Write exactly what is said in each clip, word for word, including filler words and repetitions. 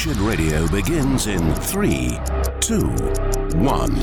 Wretched Radio begins in three, two, one.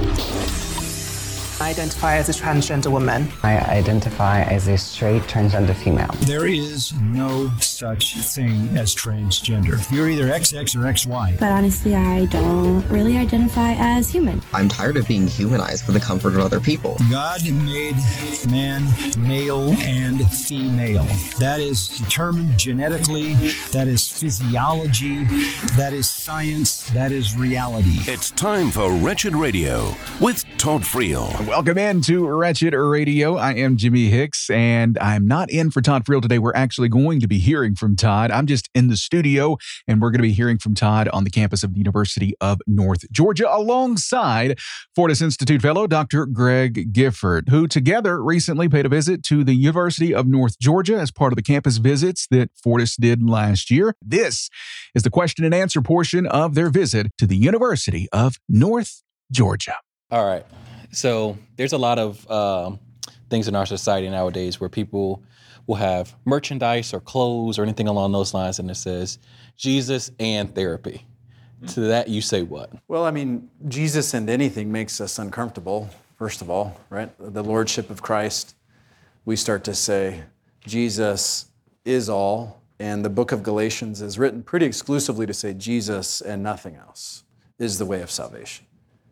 I identify as a transgender woman. I identify as a straight transgender female. There is no such thing as transgender. You're either X X or X Y. But honestly, I don't really identify as human. I'm tired of being humanized for the comfort of other people. God made man male and female. That is determined genetically. That is physiology. That is science. That is reality. It's time for Wretched Radio with Todd Friel. Welcome in to Wretched Radio. I am Jimmy Hicks, and I'm not in for Todd Friel today. We're actually going to be hearing from Todd. I'm just in the studio, and we're going to be hearing from Todd on the campus of the University of North Georgia, alongside Fortis Institute fellow Doctor Greg Gifford, who together recently paid a visit to the University of North Georgia as part of the campus visits that Fortis did last year. This is the question and answer portion of their visit to the University of North Georgia. All right. So there's a lot of um, things in our society nowadays where people will have merchandise or clothes or anything along those lines, and it says Jesus and therapy. To that, you say what? Well, I mean, Jesus and anything makes us uncomfortable, first of all, right? The Lordship of Christ, we start to say Jesus is all, and the book of Galatians is written pretty exclusively to say Jesus and nothing else is the way of salvation.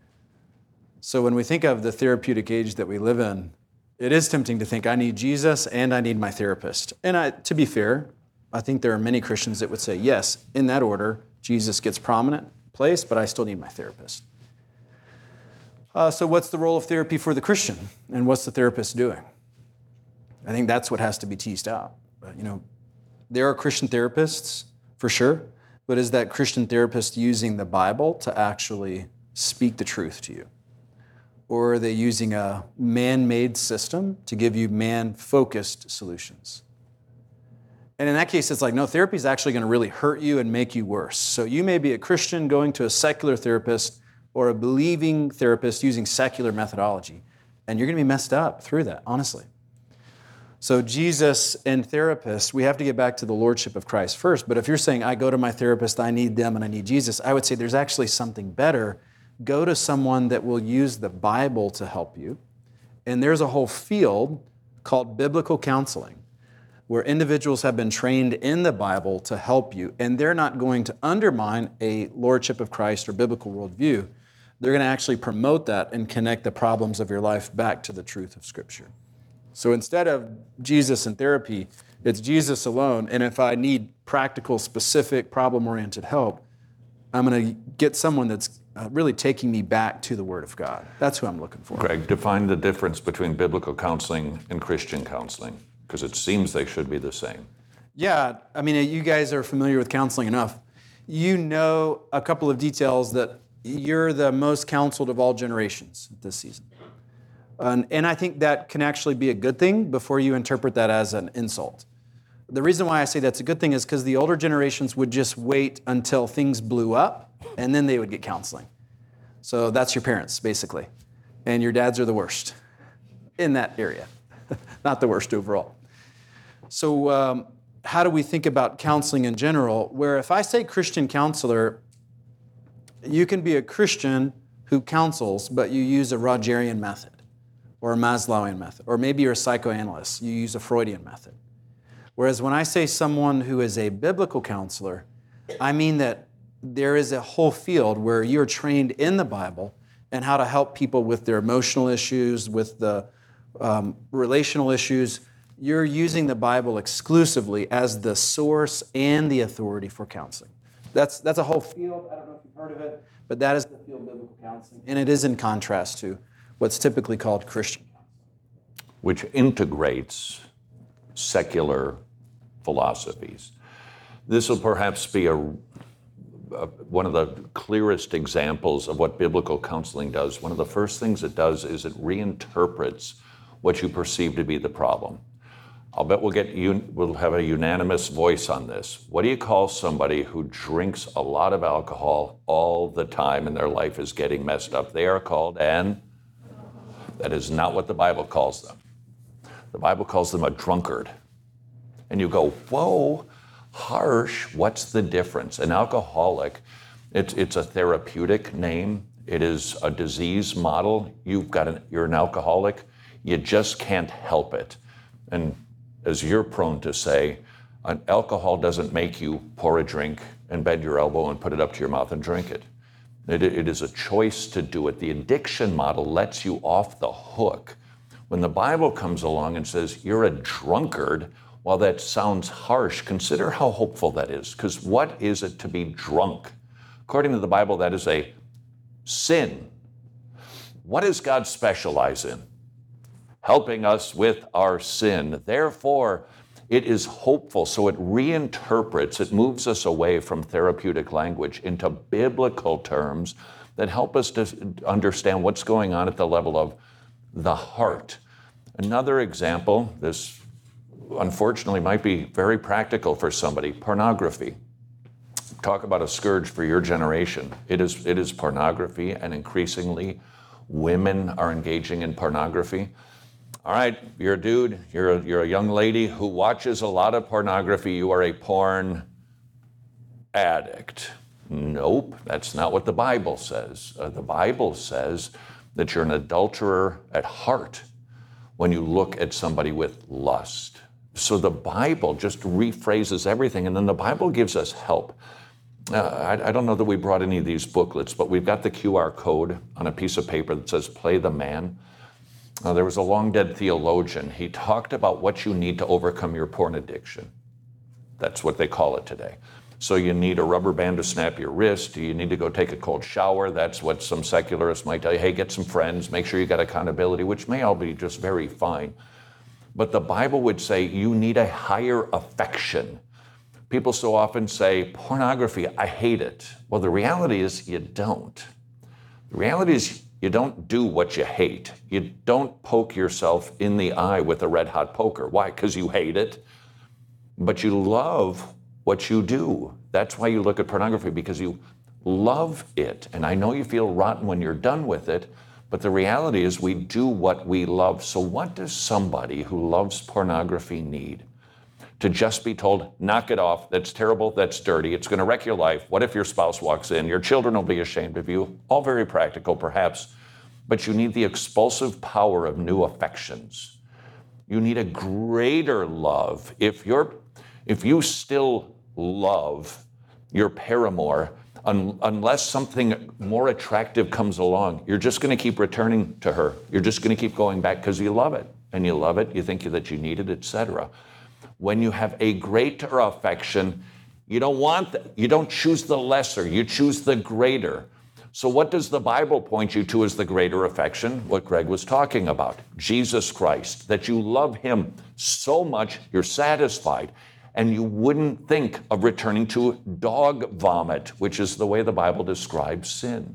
So when we think of the therapeutic age that we live in, it is tempting to think I need Jesus and I need my therapist. And I, to be fair, I think there are many Christians that would say, yes, in that order, Jesus gets prominent place, but I still need my therapist. Uh, so what's the role of therapy for the Christian? And what's the therapist doing? I think that's what has to be teased out. But, you know, there are Christian therapists, for sure, but is that Christian therapist using the Bible to actually speak the truth to you? Or are they using a man-made system to give you man-focused solutions? And in that case, it's like, no, therapy is actually going to really hurt you and make you worse. So you may be a Christian going to a secular therapist or a believing therapist using secular methodology, and you're going to be messed up through that, honestly. So Jesus and therapists, we have to get back to the Lordship of Christ first. But if you're saying, I go to my therapist, I need them, and I need Jesus, I would say there's actually something better. Go to someone that will use the Bible to help you. And there's a whole field called biblical counseling where individuals have been trained in the Bible to help you. And they're not going to undermine a Lordship of Christ or biblical worldview. They're going to actually promote that and connect the problems of your life back to the truth of Scripture. So instead of Jesus and therapy, it's Jesus alone. And if I need practical, specific, problem-oriented help, I'm going to get someone that's Uh, really taking me back to the Word of God. That's who I'm looking for. Greg, define the difference between biblical counseling and Christian counseling, because it seems they should be the same. Yeah, I mean, you guys are familiar with counseling enough. You know a couple of details that you're the most counseled of all generations this season. Um, and I think that can actually be a good thing before you interpret that as an insult. The reason why I say that's a good thing is because the older generations would just wait until things blew up, and then they would get counseling. So that's your parents, basically. And your dads are the worst in that area, not the worst overall. So um, how do we think about counseling in general? Where if I say Christian counselor, you can be a Christian who counsels, but you use a Rogerian method or a Maslowian method. Or maybe you're a psychoanalyst, you use a Freudian method. Whereas when I say someone who is a biblical counselor, I mean that there is a whole field where you're trained in the Bible and how to help people with their emotional issues, with the um, relational issues. You're using the Bible exclusively as the source and the authority for counseling. That's, that's a whole field. I don't know if you've heard of it, but that is the field of biblical counseling. And it is in contrast to what's typically called Christian counseling. Which integrates secular philosophies. This will perhaps be a Uh, one of the clearest examples of what biblical counseling does. One of the first things it does is it reinterprets what you perceive to be the problem. I'll bet we'll get un- we'll have a unanimous voice on this. What do you call somebody who drinks a lot of alcohol all the time and their life is getting messed up? They are called an. That is not what the Bible calls them. The Bible calls them a drunkard. And you go, whoa, Harsh, what's the difference? An alcoholic, it's, it's a therapeutic name. It is a disease model. You've got an, you're an alcoholic. You just can't help it. And as you're prone to say, an alcohol doesn't make you pour a drink and bend your elbow and put it up to your mouth and drink it. It, it is a choice to do it. The addiction model lets you off the hook. When the Bible comes along and says you're a drunkard, while that sounds harsh, consider how hopeful that is. Because what is it to be drunk? According to the Bible, that is a sin. What does God specialize in? Helping us with our sin. Therefore, it is hopeful, so it reinterprets, it moves us away from therapeutic language into biblical terms that help us to understand what's going on at the level of the heart. Another example, this unfortunately might be very practical for somebody, pornography. Talk about a scourge for your generation. It is, it is pornography, and increasingly women are engaging in pornography. All right, you're a dude, you're a, you're a young lady who watches a lot of pornography. You are a porn addict. Nope, that's not what the Bible says. Uh, the Bible says that you're an adulterer at heart when you look at somebody with lust. So the Bible just rephrases everything, and then the Bible gives us help. Uh, I, I don't know that we brought any of these booklets, but we've got the Q R code on a piece of paper that says, "Play the Man." Uh, there was a long-dead theologian. He talked about what you need to overcome your porn addiction. That's what they call it today. So you need a rubber band to snap your wrist. You need to go take a cold shower. That's what some secularists might tell you. Hey, get some friends. Make sure you got accountability, which may all be just very fine. But the Bible would say you need a higher affection. People so often say, pornography, I hate it. Well, the reality is you don't. The reality is you don't do what you hate. You don't poke yourself in the eye with a red hot poker. Why? Because you hate it. But you love what you do. That's why you look at pornography, because you love it. And I know you feel rotten when you're done with it, but the reality is we do what we love. So what does somebody who loves pornography need? To just be told, knock it off, that's terrible, that's dirty, it's going to wreck your life. What if your spouse walks in? Your children will be ashamed of you. All very practical, perhaps, but you need the expulsive power of new affections. You need a greater love. If you're, if you still love your paramour, un, unless something more attractive comes along, you're just going to keep returning to her. You're just going to keep going back because you love it, and you love it, you think that you need it, et cetera. When you have a greater affection, you don't want that. You don't choose the lesser, you choose the greater. So what does the Bible point you to as the greater affection? What Greg was talking about, Jesus Christ, that you love him so much you're satisfied, and you wouldn't think of returning to dog vomit, which is the way the Bible describes sin.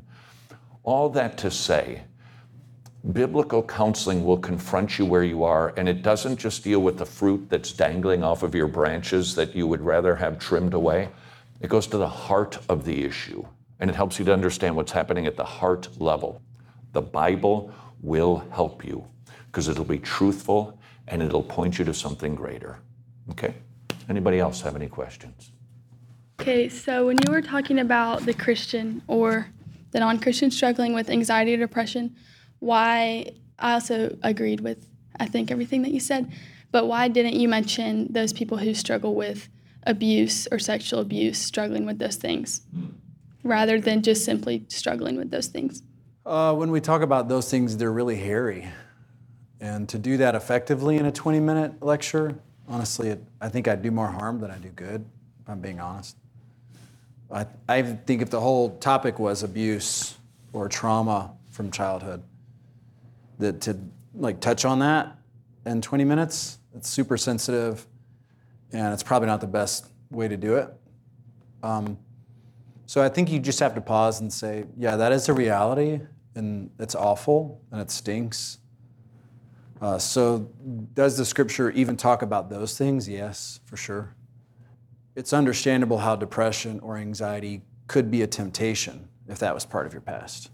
All that to say, biblical counseling will confront you where you are, and it doesn't just deal with the fruit that's dangling off of your branches that you would rather have trimmed away. It goes to the heart of the issue, and it helps you to understand what's happening at the heart level. The Bible will help you because it'll be truthful and it'll point you to something greater. Okay? Anybody else have any questions? Okay, so when you were talking about the Christian or the non-Christian struggling with anxiety or depression, why, I also agreed with, I think, everything that you said, but why didn't you mention those people who struggle with abuse or sexual abuse, struggling with those things, rather than just simply struggling with those things? Uh, when we talk about those things, they're really hairy. And to do that effectively in a twenty-minute lecture, honestly, it, I think I'd do more harm than I do good, if I'm being honest. I, I think if the whole topic was abuse or trauma from childhood, that to like touch on that in twenty minutes, it's super sensitive, and it's probably not the best way to do it. Um, so I think you just have to pause and say, yeah, that is a reality, and it's awful, and it stinks. Uh, so does the scripture even talk about those things? Yes, for sure. It's understandable how depression or anxiety could be a temptation if that was part of your past.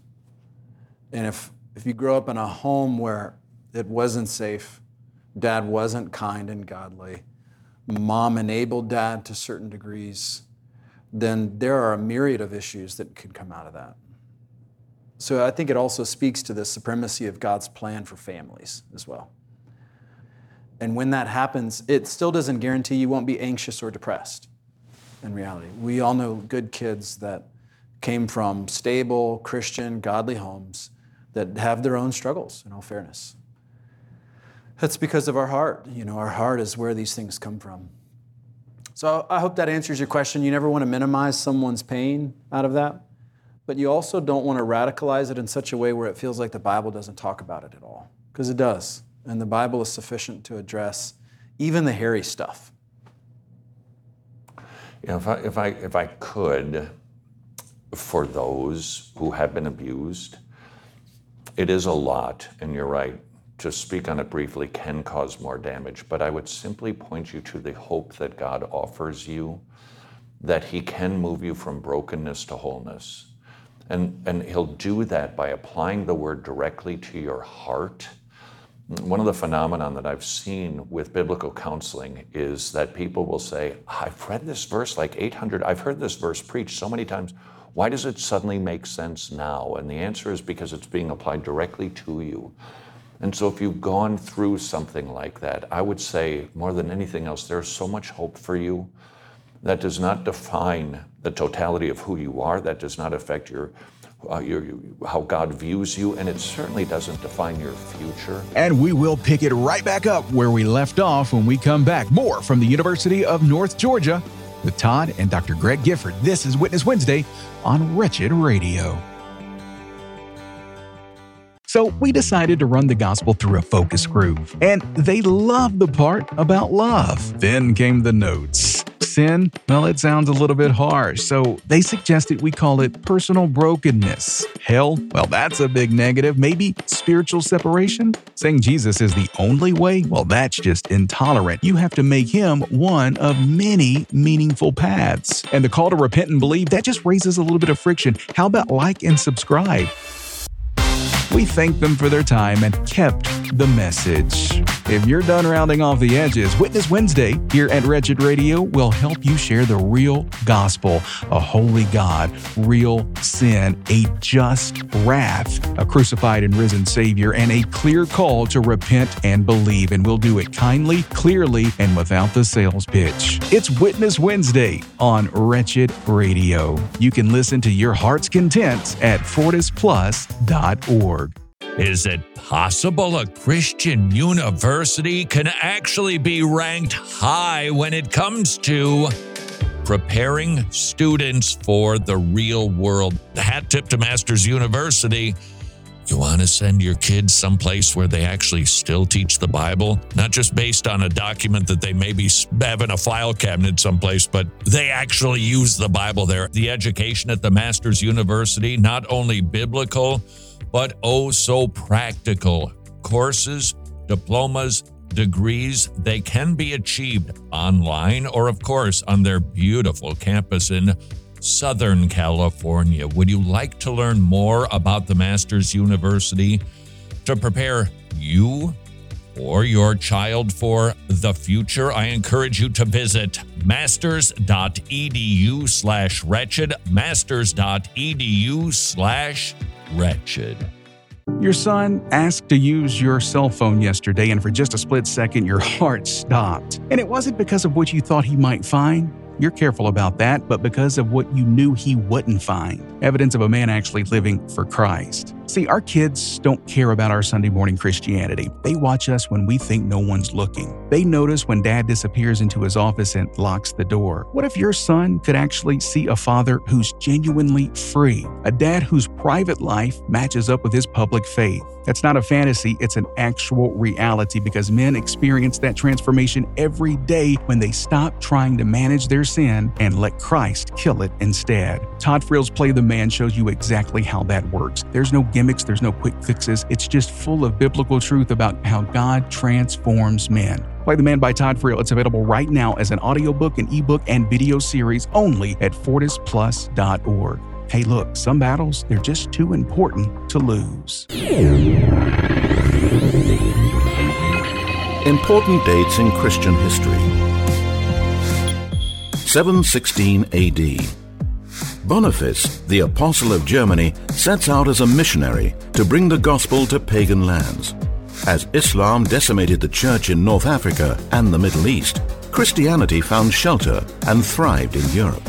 And if If you grow up in a home where it wasn't safe, dad wasn't kind and godly, mom enabled dad to certain degrees, then there are a myriad of issues that could come out of that. So I think it also speaks to the supremacy of God's plan for families as well. And when that happens, it still doesn't guarantee you won't be anxious or depressed in reality. We all know good kids that came from stable, Christian, godly homes that have their own struggles, in all fairness. That's because of our heart. You know, our heart is where these things come from. So I hope that answers your question. You never want to minimize someone's pain out of that, but you also don't want to radicalize it in such a way where it feels like the Bible doesn't talk about it at all, because it does. And the Bible is sufficient to address even the hairy stuff. You know, if I, if I, if I could, for those who have been abused, it is a lot, and you're right. To speak on it briefly can cause more damage, but I would simply point you to the hope that God offers you, that He can move you from brokenness to wholeness. And, and He'll do that by applying the word directly to your heart. One of the phenomena that I've seen with biblical counseling is that people will say, I've read this verse like eight hundred, I've heard this verse preached so many times. Why does it suddenly make sense now? And the answer is because it's being applied directly to you. And so if you've gone through something like that, I would say more than anything else, there's so much hope for you. That does not define the totality of who you are. That does not affect your, uh, your, how God views you, and it certainly doesn't define your future. And we will pick it right back up where we left off when we come back. More from the University of North Georgia with Todd and Doctor Greg Gifford. This is Witness Wednesday on Wretched Radio. So we decided to run the gospel through a focus group, and they loved the part about love. Then came the notes. Sin, well, it sounds a little bit harsh, so they suggested we call it personal brokenness. Hell, well, that's a big negative. Maybe spiritual separation? Saying Jesus is the only way? Well, that's just intolerant. You have to make Him one of many meaningful paths. And the call to repent and believe, that just raises a little bit of friction. How about like and subscribe? We thanked them for their time and kept the message. If you're done rounding off the edges, Witness Wednesday here at Wretched Radio will help you share the real gospel, a holy God, real sin, a just wrath, a crucified and risen Savior, and a clear call to repent and believe. And we'll do it kindly, clearly, and without the sales pitch. It's Witness Wednesday on Wretched Radio. You can listen to your heart's content at fortis plus dot org. Is it possible a Christian university can actually be ranked high when it comes to preparing students for the real world? Hat tip to Masters University. You want to send your kids someplace where they actually still teach the Bible? Not just based on a document that they maybe have in a file cabinet someplace, but they actually use the Bible there. The education at the Masters University, not only biblical, but oh so practical. Courses, diplomas, degrees, they can be achieved online or, of course, on their beautiful campus in Southern California. Would you like to learn more about the Masters University to prepare you or your child for the future? I encourage you to visit masters.edu slash wretched, masters.edu slash wretched. Your son asked to use your cell phone yesterday, and for just a split second, your heart stopped. And it wasn't because of what you thought he might find. You're careful about that, but because of what you knew he wouldn't find. Evidence of a man actually living for Christ. See, our kids don't care about our Sunday morning Christianity. They watch us when we think no one's looking. They notice when dad disappears into his office and locks the door. What if your son could actually see a father who's genuinely free? A dad whose private life matches up with his public faith? That's not a fantasy, it's an actual reality, because men experience that transformation every day when they stop trying to manage their sin and let Christ kill it instead. Todd Frill's Play the Man shows you exactly how that works. There's no gimmicks, there's no quick fixes. It's just full of biblical truth about how God transforms men. Play the Man by Todd Frill. It's available right now as an audiobook, an ebook, and video series only at fortis plus dot org. Hey, look, some battles, they're just too important to lose. Important dates in Christian history. seven sixteen A D. Boniface, the Apostle of Germany, sets out as a missionary to bring the gospel to pagan lands. As Islam decimated the church in North Africa and the Middle East, Christianity found shelter and thrived in Europe.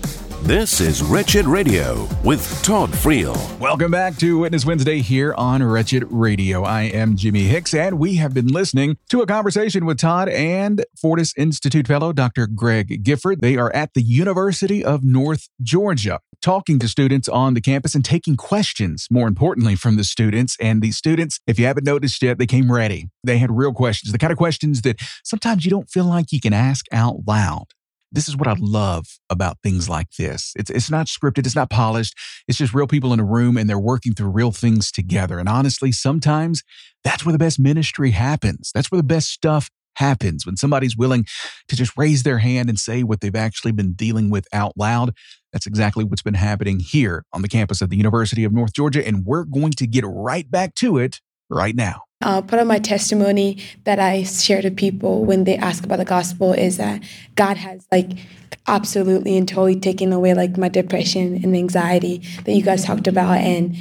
This is Wretched Radio with Todd Friel. Welcome back to Witness Wednesday here on Wretched Radio. I am Jimmy Hicks, and we have been listening to a conversation with Todd and Fortis Institute fellow Doctor Greg Gifford. They are at the University of North Georgia, talking to students on the campus and taking questions, more importantly, from the students. And the students, if you haven't noticed yet, they came ready. They had real questions, the kind of questions that sometimes you don't feel like you can ask out loud. This is what I love about things like this. It's it's not scripted. It's not polished. It's just real people in a room, and they're working through real things together. And honestly, sometimes that's where the best ministry happens. That's where the best stuff happens, when somebody's willing to just raise their hand and say what they've actually been dealing with out loud. That's exactly what's been happening here on the campus of the University of North Georgia, and we're going to get right back to it right now. Uh, part of my testimony that I share to people when they ask about the gospel is that God has like absolutely and totally taken away like my depression and anxiety that you guys talked about, and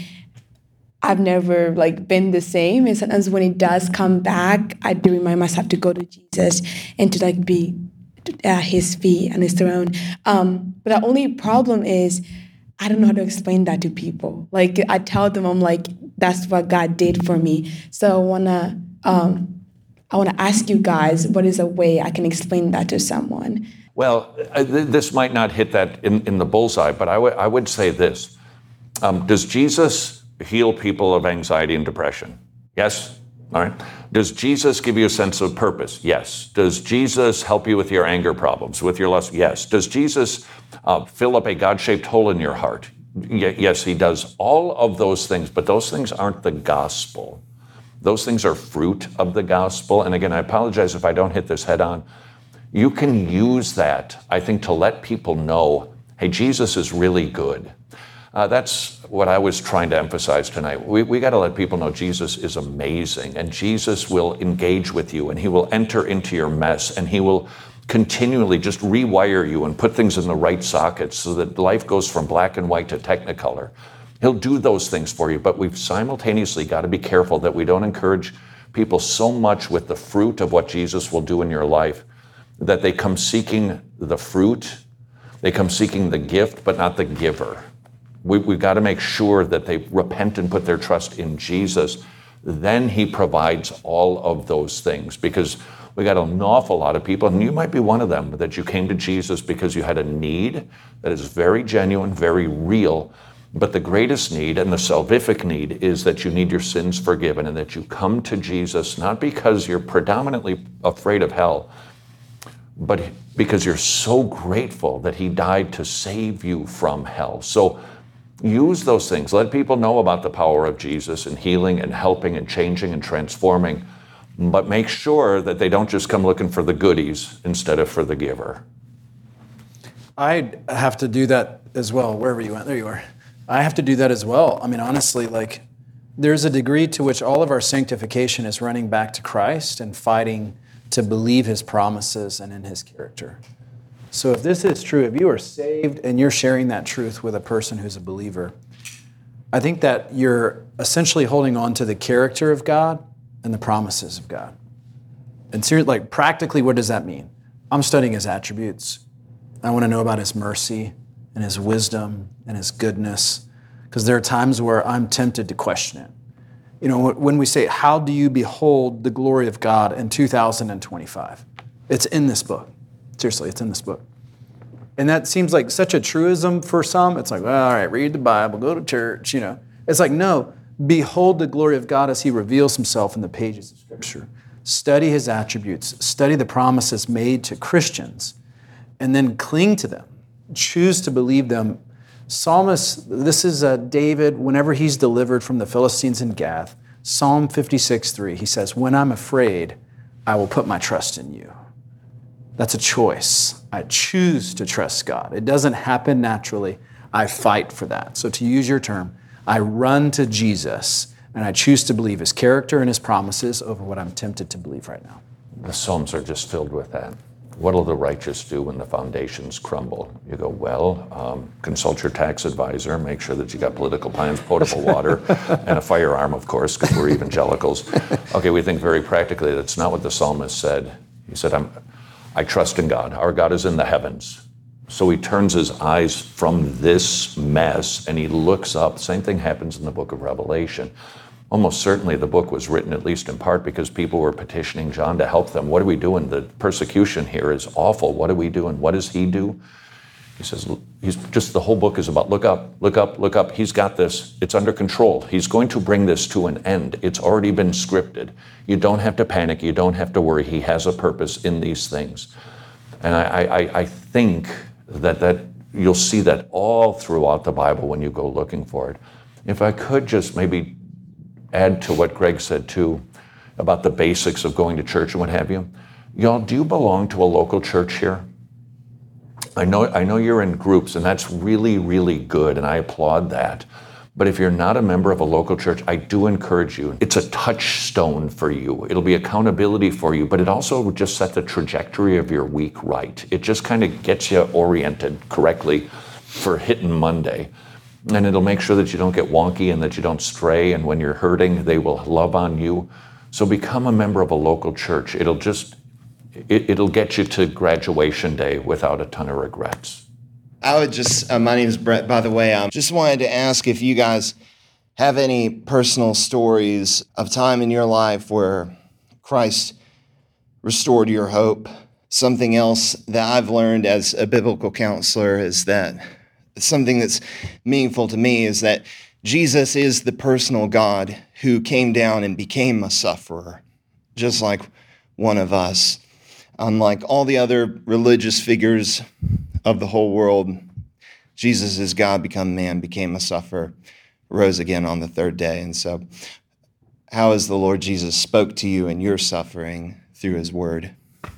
I've never like been the same. And sometimes when it does come back, I do remind myself to go to Jesus and to like be at his feet and his throne. Um, but the only problem is I don't know how to explain that to people. Like I tell them, I'm like, that's what God did for me. So I wanna, um, I wanna ask you guys, what is a way I can explain that to someone? Well, uh, th- this might not hit that in, in the bullseye, but I, w- I would say this. Um, does Jesus heal people of anxiety and depression? Yes? All right. Does Jesus give you a sense of purpose? Yes. Does Jesus help you with your anger problems, with your lust? Yes. Does Jesus uh, fill up a God-shaped hole in your heart? Y- yes, he does all of those things, but those things aren't the gospel. Those things are fruit of the gospel. And again, I apologize if I don't hit this head on. You can use that, I think, to let people know, hey, Jesus is really good. Uh, that's what I was trying to emphasize tonight. We we got to let people know Jesus is amazing, and Jesus will engage with you, and he will enter into your mess, and he will continually just rewire you and put things in the right sockets so that life goes from black and white to technicolor. He'll do those things for you, but we've simultaneously got to be careful that we don't encourage people so much with the fruit of what Jesus will do in your life that they come seeking the fruit, they come seeking the gift, but not the giver. We, we've got to make sure that they repent and put their trust in Jesus. Then he provides all of those things, because we got an awful lot of people, and you might be one of them, that you came to Jesus because you had a need that is very genuine, very real. But the greatest need and the salvific need is that you need your sins forgiven, and that you come to Jesus not because you're predominantly afraid of hell, but because you're so grateful that he died to save you from hell. So use those things. Let people know about the power of Jesus and healing and helping and changing and transforming, but make sure that they don't just come looking for the goodies instead of for the giver. I have to do that as well, wherever you went. There you are. I have to do that as well. I mean, honestly, like, there's a degree to which all of our sanctification is running back to Christ and fighting to believe his promises and in his character. So if this is true, if you are saved and you're sharing that truth with a person who's a believer, I think that you're essentially holding on to the character of God and the promises of God. And seriously, like, practically, what does that mean? I'm studying his attributes. I want to know about his mercy and his wisdom and his goodness, because there are times where I'm tempted to question it. You know, when we say, how do you behold the glory of God in two thousand twenty-five? It's in this book. Seriously, it's in this book. And that seems like such a truism for some. It's like, well, all right, read the Bible, go to church, you know. It's like, no, behold the glory of God as he reveals himself in the pages of Scripture. Study his attributes, study the promises made to Christians, and then cling to them. Choose to believe them. Psalmist, this is uh, David, whenever he's delivered from the Philistines in Gath, Psalm fifty-six three, he says, when I'm afraid, I will put my trust in you. That's a choice. I choose to trust God. It doesn't happen naturally. I fight for that. So to use your term, I run to Jesus, and I choose to believe his character and his promises over what I'm tempted to believe right now. The Psalms are just filled with that. What'll the righteous do when the foundations crumble? You go, well, um, consult your tax advisor, make sure that you got political plans, potable water, and a firearm, of course, because we're evangelicals. Okay, we think very practically. That's not what the psalmist said. He said, I'm, I trust in God. Our God is in the heavens. So he turns his eyes from this mess and he looks up. Same thing happens in the book of Revelation. Almost certainly the book was written, at least in part, because people were petitioning John to help them. What are we doing? The persecution here is awful. What are we doing? What does he do? He says, he's just, the whole book is about look up, look up, look up. He's got this. It's under control. He's going to bring this to an end. It's already been scripted. You don't have to panic. You don't have to worry. He has a purpose in these things. And I, I, I think that, that you'll see that all throughout the Bible when you go looking for it. If I could just maybe add to what Greg said too about the basics of going to church and what have you. Y'all, do you belong to a local church here? I know, I know you're in groups, and that's really, really good, and I applaud that. But if you're not a member of a local church, I do encourage you. It's a touchstone for you. It'll be accountability for you, but it also will just set the trajectory of your week right. It just kind of gets you oriented correctly for hitting Monday. And it'll make sure that you don't get wonky and that you don't stray. And when you're hurting, they will love on you. So become a member of a local church. It'll just, it, it'll get you to graduation day without a ton of regrets. I would just, uh, my name is Brett, by the way. I um, just wanted to ask if you guys have any personal stories of time in your life where Christ restored your hope. Something else that I've learned as a biblical counselor is that something that's meaningful to me is that Jesus is the personal God who came down and became a sufferer, just like one of us. Unlike all the other religious figures of the whole world, Jesus is God, become man, became a sufferer, rose again on the third day. And so how has the Lord Jesus spoke to you in your suffering through his word?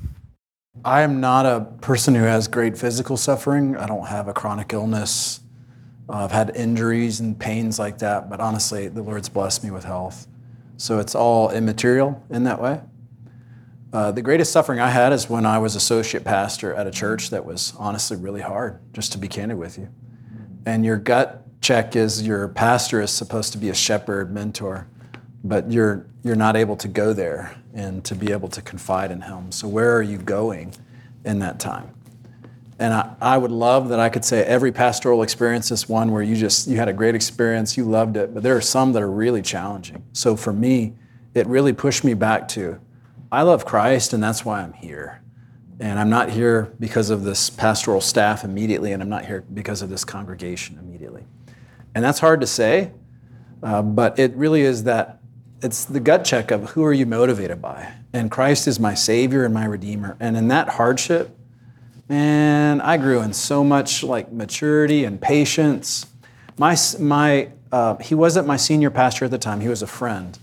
I am not a person who has great physical suffering. I don't have a chronic illness. Uh, I've had injuries and pains like that, but honestly, the Lord's blessed me with health. So it's all immaterial in that way. Uh, the greatest suffering I had is when I was associate pastor at a church that was honestly really hard, just to be candid with you. And your gut check is your pastor is supposed to be a shepherd, mentor, but you're you're not able to go there and to be able to confide in him. So where are you going in that time? And I, I would love that I could say every pastoral experience is one where you just, you had a great experience, you loved it, but there are some that are really challenging. So for me, it really pushed me back to, I love Christ and that's why I'm here. And I'm not here because of this pastoral staff immediately, and I'm not here because of this congregation immediately. And that's hard to say, uh, but it really is that, it's the gut check of who are you motivated by? And Christ is my Savior and my Redeemer. And in that hardship, man, I grew in so much like maturity and patience. My, my, uh, he wasn't my senior pastor at the time. He was a friend.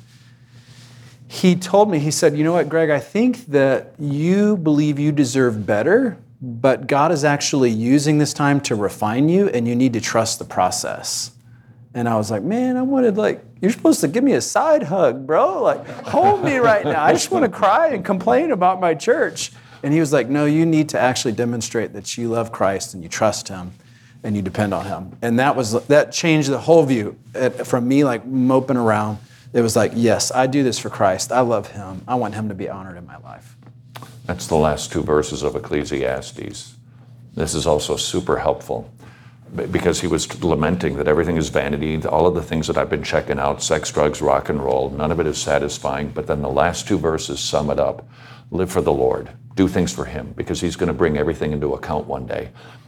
He told me, he said, you know what, Greg, I think that you believe you deserve better, but God is actually using this time to refine you, and you need to trust the process. And I was like, man, I wanted like, you're supposed to give me a side hug, bro. Like, hold me right now. I just want to cry and complain about my church. And he was like, no, you need to actually demonstrate that you love Christ and you trust him and you depend on him. And that was that changed the whole view. It, from me like moping around, it was like, yes, I do this for Christ. I love him. I want him to be honored in my life. That's the last two verses of Ecclesiastes. This is also super helpful, because he was lamenting that everything is vanity, all of the things that I've been checking out, sex, drugs, rock and roll, none of it is satisfying. But then the last two verses sum it up. Live for the Lord. Do things for him, because he's going to bring everything into account one day.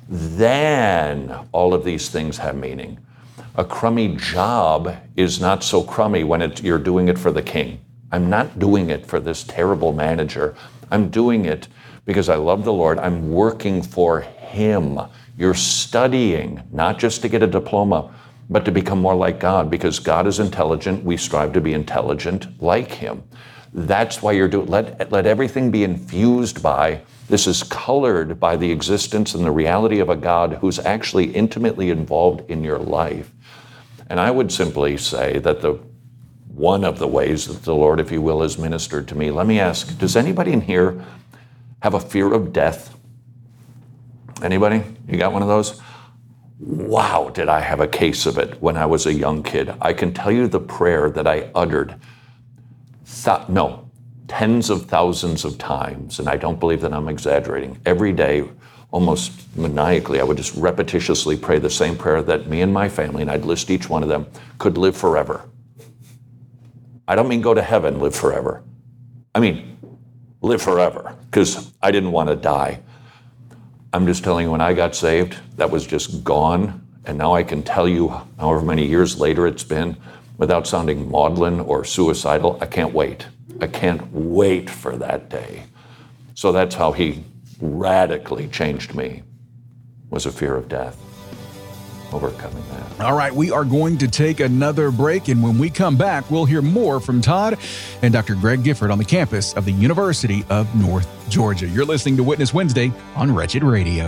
Then all of these things have meaning. A crummy job is not so crummy when it, you're doing it for the king. I'm not doing it for this terrible manager. I'm doing it because I love the Lord. I'm working for him. You're studying, not just to get a diploma, but to become more like God, because God is intelligent. We strive to be intelligent like him. That's why you're doing, let, let everything be infused by, this is colored by the existence and the reality of a God who's actually intimately involved in your life. And I would simply say that the one of the ways that the Lord, if you will, has ministered to me. Let me ask, does anybody in here have a fear of death? Anybody? You got one of those? Wow, did I have a case of it when I was a young kid. I can tell you the prayer that I uttered, th- no, tens of thousands of times, and I don't believe that I'm exaggerating. Every day, almost maniacally, I would just repetitiously pray the same prayer that me and my family, and I'd list each one of them, could live forever. I don't mean go to heaven, live forever. I mean, live forever, because I didn't want to die. I'm just telling you, when I got saved, that was just gone. And now I can tell you, however many years later it's been, without sounding maudlin or suicidal, I can't wait. I can't wait for that day. So that's how he radically changed me, was a fear of death. Overcoming that. All right, we are going to take another break, and when we come back, we'll hear more from Todd and Doctor Greg Gifford on the campus of the University of North Georgia. You're listening to Witness Wednesday on Wretched Radio.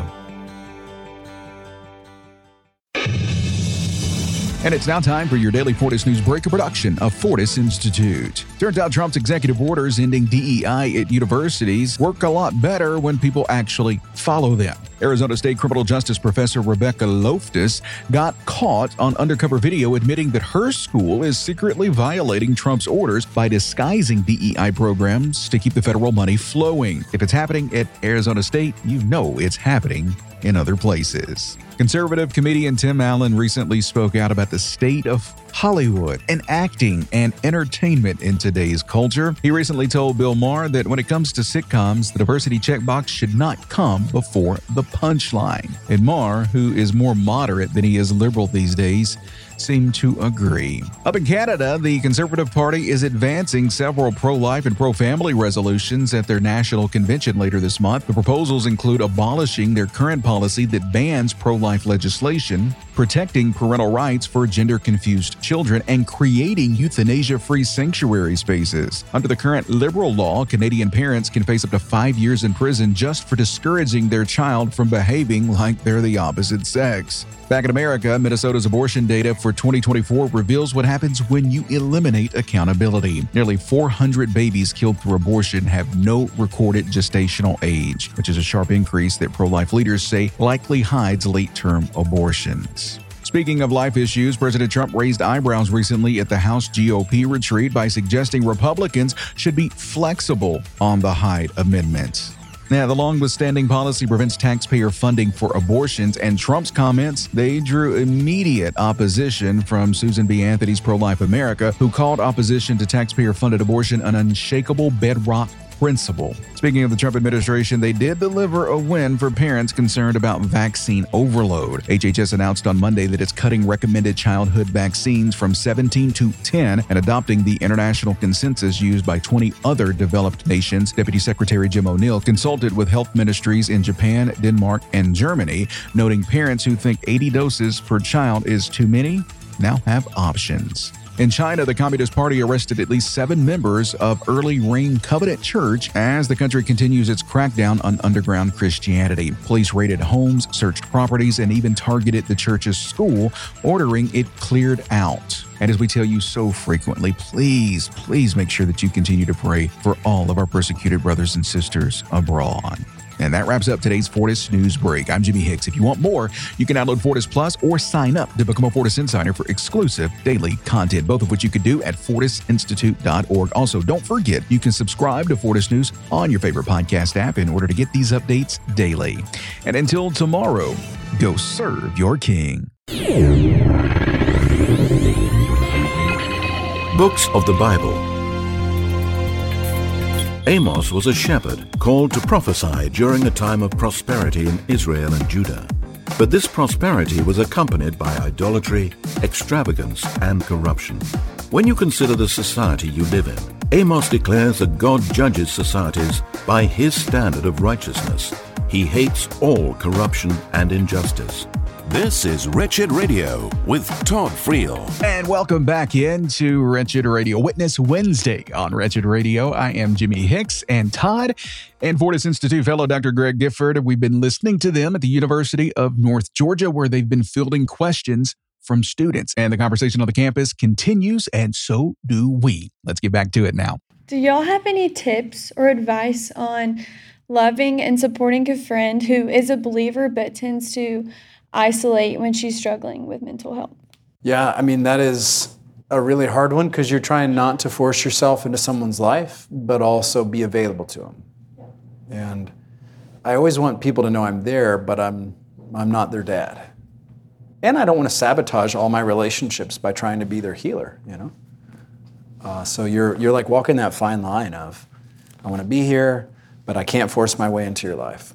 And it's now time for your daily Fortis News Break, a production of Fortis Institute. Turns out Trump's executive orders ending D E I at universities work a lot better when people actually follow them. Arizona State criminal justice professor Rebecca Loftus got caught on undercover video admitting that her school is secretly violating Trump's orders by disguising D E I programs to keep the federal money flowing. If it's happening at Arizona State, you know it's happening in other places. Conservative comedian Tim Allen recently spoke out about the state of Hollywood and acting and entertainment in today's culture. He recently told Bill Maher that when it comes to sitcoms, the diversity checkbox should not come before the punchline. And Maher, who is more moderate than he is liberal these days, seem to agree. Up in Canada, the Conservative Party is advancing several pro-life and pro-family resolutions at their national convention later this month. The proposals include abolishing their current policy that bans pro-life legislation, protecting parental rights for gender-confused children, and creating euthanasia-free sanctuary spaces. Under the current liberal law, Canadian parents can face up to five years in prison just for discouraging their child from behaving like they're the opposite sex. Back in America, Minnesota's abortion data for twenty twenty-four reveals what happens when you eliminate accountability. Nearly four hundred babies killed through abortion have no recorded gestational age, which is a sharp increase that pro-life leaders say likely hides late-term abortions. Speaking of life issues, President Trump raised eyebrows recently at the House G O P retreat by suggesting Republicans should be flexible on the Hyde Amendment. Now, the long-withstanding policy prevents taxpayer funding for abortions, and Trump's comments, they drew immediate opposition from Susan B. Anthony's Pro-Life America, who called opposition to taxpayer-funded abortion an unshakable bedrock principle. Speaking of the Trump administration, they did deliver a win for parents concerned about vaccine overload. H H S announced on Monday that it's cutting recommended childhood vaccines from seventeen to ten and adopting the international consensus used by twenty other developed nations. Deputy Secretary Jim O'Neill consulted with health ministries in Japan, Denmark, and Germany, noting parents who think eighty doses per child is too many now have options. In China, the Communist Party arrested at least seven members of Early Rain Covenant Church as the country continues its crackdown on underground Christianity. Police raided homes, searched properties, and even targeted the church's school, ordering it cleared out. And as we tell you so frequently, please, please make sure that you continue to pray for all of our persecuted brothers and sisters abroad. And that wraps up today's Fortis News Break. I'm Jimmy Hicks. If you want more, you can download Fortis Plus or sign up to become a Fortis Insider for exclusive daily content, both of which you can do at fortis institute dot org. Also, don't forget, you can subscribe to Fortis News on your favorite podcast app in order to get these updates daily. And until tomorrow, go serve your King. Books of the Bible. Amos was a shepherd called to prophesy during a time of prosperity in Israel and Judah. But this prosperity was accompanied by idolatry, extravagance, and corruption. When you consider the society you live in, Amos declares that God judges societies by his standard of righteousness. He hates all corruption and injustice. This is Wretched Radio with Todd Friel. And welcome back into Wretched Radio, Witness Wednesday on Wretched Radio. I am Jimmy Hicks, and Todd and Fortis Institute fellow Doctor Greg Gifford. We've been listening to them at the University of North Georgia, where they've been fielding questions from students. And the conversation on the campus continues, and so do we. Let's get back to it now. Do y'all have any tips or advice on loving and supporting a friend who is a believer but tends to isolate when she's struggling with mental health? Yeah, I mean, that is a really hard one because you're trying not to force yourself into someone's life, but also be available to them. And I always want people to know I'm there, but I'm I'm not their dad. And I don't want to sabotage all my relationships by trying to be their healer, you know? Uh, so you're you're like walking that fine line of, I want to be here, but I can't force my way into your life.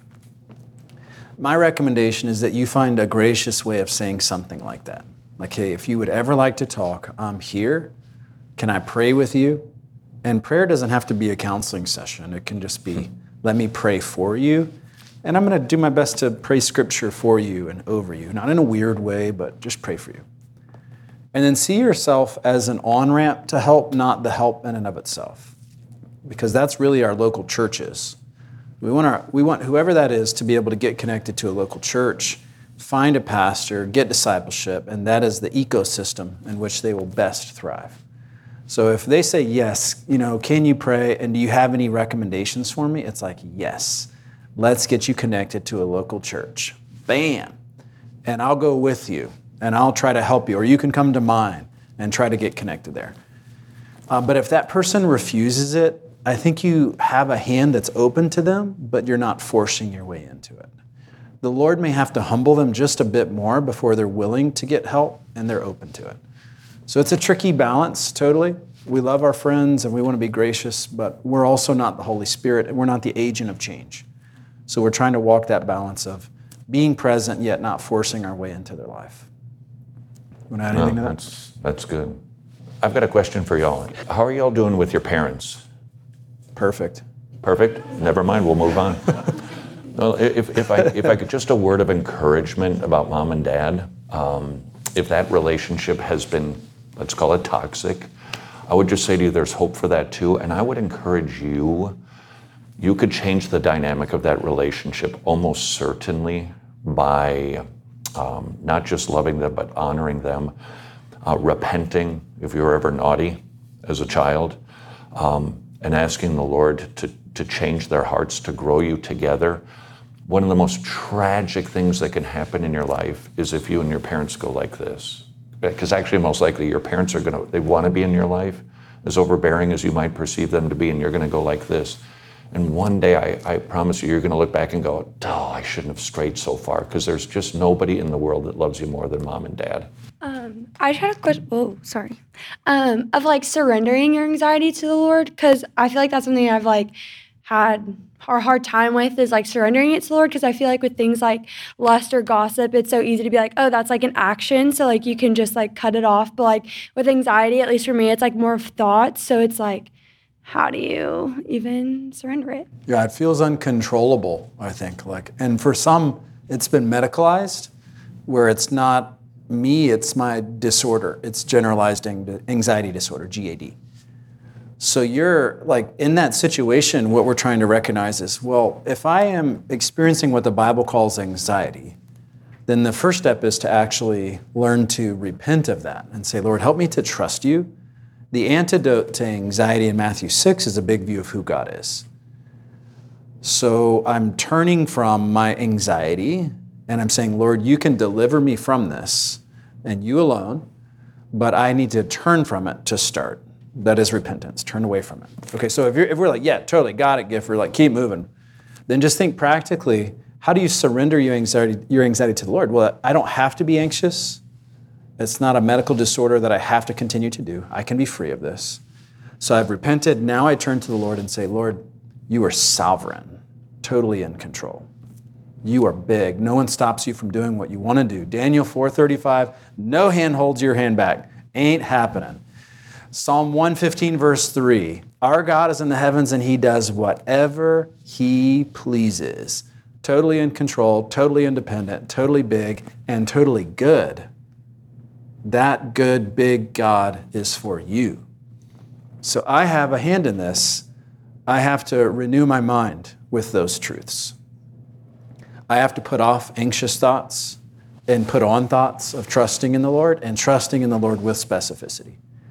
My recommendation is that you find a gracious way of saying something like that. Like, hey, if you would ever like to talk, I'm here. Can I pray with you? And prayer doesn't have to be a counseling session. It can just be, let me pray for you. And I'm going to do my best to pray scripture for you and over you. Not in a weird way, but just pray for you. And then see yourself as an on-ramp to help, not the help in and of itself. Because that's really our local churches. We want our, we want whoever that is to be able to get connected to a local church, find a pastor, get discipleship, and that is the ecosystem in which they will best thrive. So if they say, yes, you know, can you pray, and do you have any recommendations for me? It's like, yes, let's get you connected to a local church. Bam! And I'll go with you, and I'll try to help you, or you can come to mine and try to get connected there. Uh, but if that person refuses it, I think you have a hand that's open to them, but you're not forcing your way into it. The Lord may have to humble them just a bit more before they're willing to get help and they're open to it. So it's a tricky balance, totally. We love our friends and we want to be gracious, but we're also not the Holy Spirit and we're not the agent of change. So we're trying to walk that balance of being present yet not forcing our way into their life. You want to add anything no, to that? That's, that's good. I've got a question for y'all. How are y'all doing with your parents? Perfect. Perfect? Never mind, we'll move on. Well, if, if I if I could just a word of encouragement about mom and dad, um, if that relationship has been, let's call it toxic, I would just say to you there's hope for that too, and I would encourage you, you could change the dynamic of that relationship almost certainly by um, not just loving them, but honoring them, uh, repenting if you were ever naughty as a child, um, and asking the Lord to, to change their hearts, to grow you together. One of the most tragic things that can happen in your life is if you and your parents go like this. Because actually, most likely, your parents are going to, they want to be in your life, as overbearing as you might perceive them to be, and you're going to go like this. And one day, I, I promise you, you're going to look back and go, oh, I shouldn't have strayed so far, because there's just nobody in the world that loves you more than mom and dad. Um, I just had a question, oh, sorry, um, of like surrendering your anxiety to the Lord, because I feel like that's something I've like had a hard time with is like surrendering it to the Lord, because I feel like with things like lust or gossip, it's so easy to be like, oh, that's like an action, so like you can just like cut it off. But like with anxiety, at least for me, it's like more of thoughts. So it's like, how do you even surrender it? Yeah, it feels uncontrollable, I think. Like, and for some, it's been medicalized, where it's not me, it's my disorder. It's generalized anxiety disorder, G A D. So you're like in that situation, what we're trying to recognize is, well, if I am experiencing what the Bible calls anxiety, then the first step is to actually learn to repent of that and say, Lord, help me to trust you. The antidote to anxiety in Matthew six is a big view of who God is. So I'm turning from my anxiety and I'm saying, Lord, you can deliver me from this and you alone, but I need to turn from it to start. That is repentance. Turn away from it. Okay, so if, you're, if we're like, yeah, totally got it, Gifford, like keep moving, then just think practically, how do you surrender your anxiety, your anxiety to the Lord? Well, I don't have to be anxious. It's not a medical disorder that I have to continue to do. I can be free of this. So I've repented. Now I turn to the Lord and say, Lord, you are sovereign, totally in control. You are big. No one stops you from doing what you want to do. Daniel four thirty-five, no hand holds your hand back. Ain't happening. Psalm one fifteen, verse three, our God is in the heavens and he does whatever he pleases. Totally in control, totally independent, totally big, and totally good. That good, big God is for you. So I have a hand in this. I have to renew my mind with those truths. I have to put off anxious thoughts and put on thoughts of trusting in the Lord and trusting in the Lord with specificity.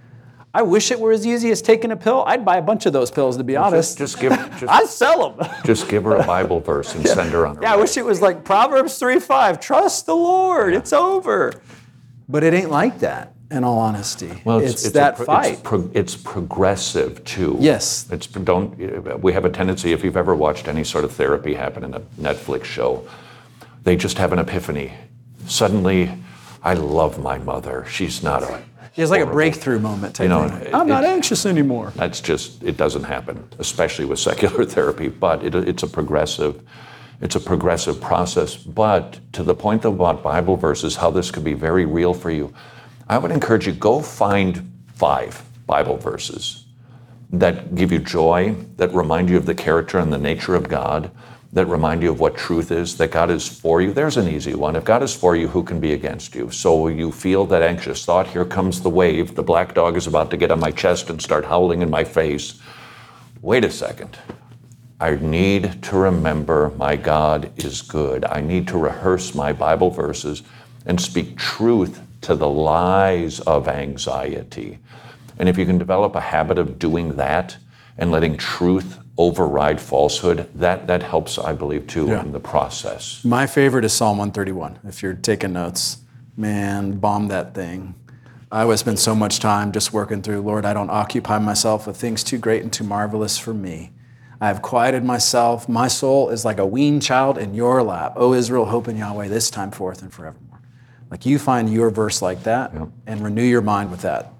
I wish it were as easy as taking a pill. I'd buy a bunch of those pills, to be Well, honest. Just, just give. Just, I'd sell them. Just give her a Bible verse and send her on her Yeah, I wish it was like Proverbs three five. Trust the Lord. It's over. But it ain't like that, in all honesty. Well, it's, it's, it's that a, pro- fight. It's, pro- it's progressive too. Yes. It's don't. We have a tendency, if you've ever watched any sort of therapy happen in a Netflix show, they just have an epiphany. Suddenly, I love my mother. She's not a. It's like a breakthrough moment. Type You know, thing. I'm not it- anxious anymore. That's just, it doesn't happen, especially with secular therapy, but it, it's a progressive, it's a progressive process. But to the point about Bible verses, how this could be very real for you, I would encourage you, go find five Bible verses that give you joy, that remind you of the character and the nature of God, that remind you of what truth is, that God is for you. There's an easy one. If God is for you, who can be against you? So you feel that anxious thought, here comes the wave, the black dog is about to get on my chest and start howling in my face. Wait a second. I need to remember my God is good. I need to rehearse my Bible verses and speak truth to the lies of anxiety. And if you can develop a habit of doing that and letting truth override falsehood, that, that helps, I believe, too, Yeah. in the process. My favorite is Psalm one thirty-one. If you're taking notes, man, bomb that thing. I would spend so much time just working through, Lord, I don't occupy myself with things too great and too marvelous for me. I have quieted myself. My soul is like a weaned child in your lap. O Israel, hope in Yahweh this time forth and forevermore. Like you find your verse like that Yeah. and renew your mind with that.